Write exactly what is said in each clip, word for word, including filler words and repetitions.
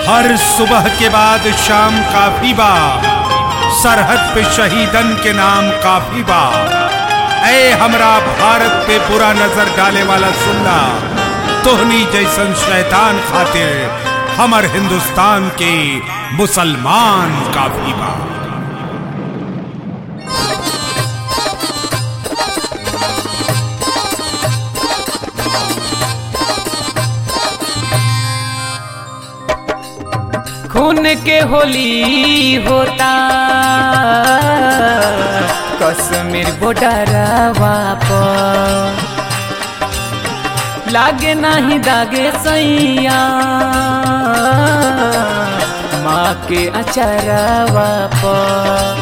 हर सुबह के बाद शाम काफी बा, सरहद पे शहीदन के नाम काफी बा। ऐ हमरा भारत पे बुरा नजर डाले वाला सुनना, तोहनी जैसन शैतान खातिर हमर हिंदुस्तान के मुसलमान काफी बा। खून के होली होता कश्मीर बॉर्डरवा पर, लागे नहीं दागे सैया माँ के अचरवा पर।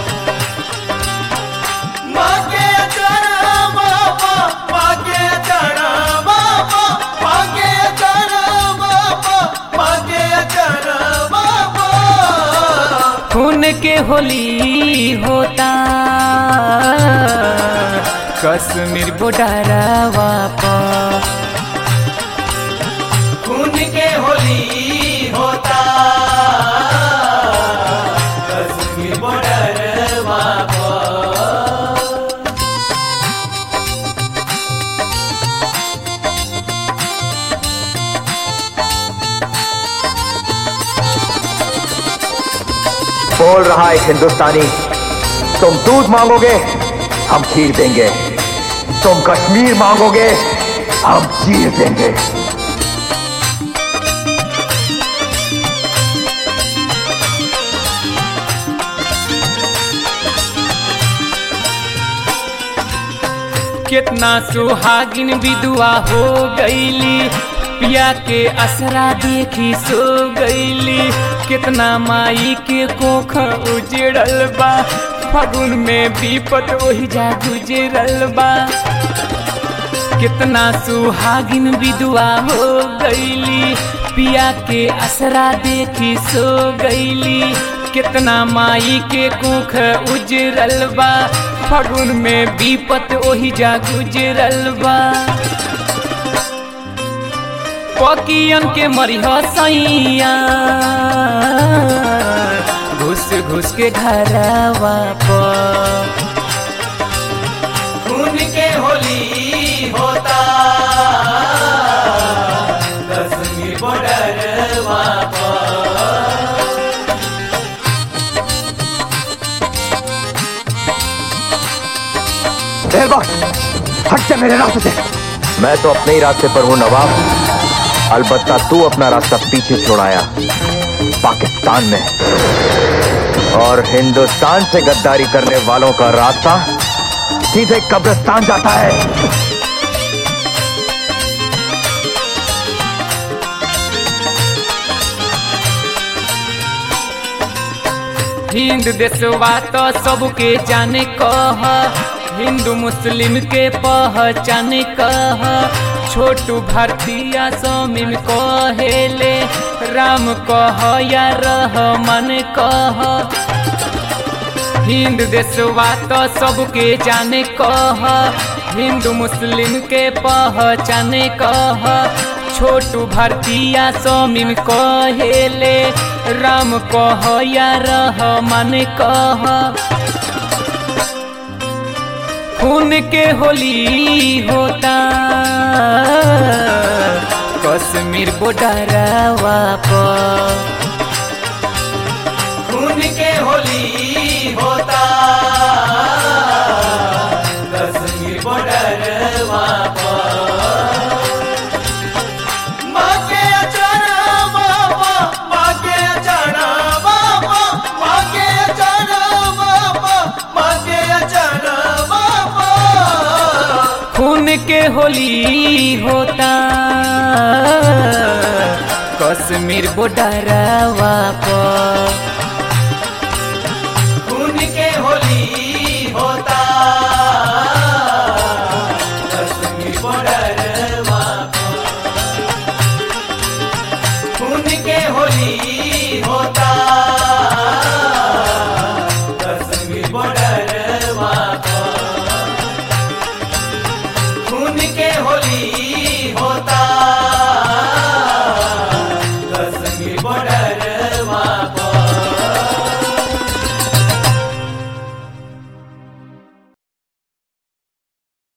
खून के होली होता कश्मीर बॉर्डरवा पर, खून के होली होता कश्मीर बॉर्डरवा पर। बोल रहा एक हिंदुस्तानी, तुम दूध मांगोगे हम खीर देंगे, तुम कश्मीर मांगोगे हम चीर देंगे। कितना सुहागिन विधवा हो गईली, पिया के असरा देखी सो गईली। कितना माई के कोख उजड़ल बा, फागुन में विपत वही जा गुजरल बा। कितना सुहागिन विधवा हो गईली, पिया के असरा देखी सो गईली। कितना माई के कोख उजड़ल बा, फागुन में विपत वही जा गुजरल बा। पकियन के मरिह सैया घुस घुस के घरवा पर। खून के होली होता कश्मीर बॉर्डरवा पर। हट जा मेरे रास्ते से। मैं तो अपने ही रास्ते पर हूं नवाब, अलबत्ता तू अपना रास्ता पीछे छोड़ाया पाकिस्तान में, और हिंदुस्तान से गद्दारी करने वालों का रास्ता सीधे कब्रिस्तान जाता है। हिंद देशवा तो सबके जाने कह, हिंदू मुस्लिम के पहचाने कह। छोटू भारतीय समीम कहेले, राम कह या रहमान कह। हिंद देशवा तो सबके जाने कह, हिंदू मुस्लिम के पहचाने कह। छोटू भारतीय समीम कहेले, राम कह या रहमान कह। खून के होली होता कश्मीर बॉर्डरवा पर। खून के होली होता कश्मीर बॉर्डरवा पर। माँ के अचरवा पर, माँ के अचरवा पर, माँ के अचरवा पर, माँ के अचरवा पर। खून के होली होता कश्मीर बॉर्डरवा पर। खून के होली होता कश्मीर बॉर्डरवा पर। खून के होली होता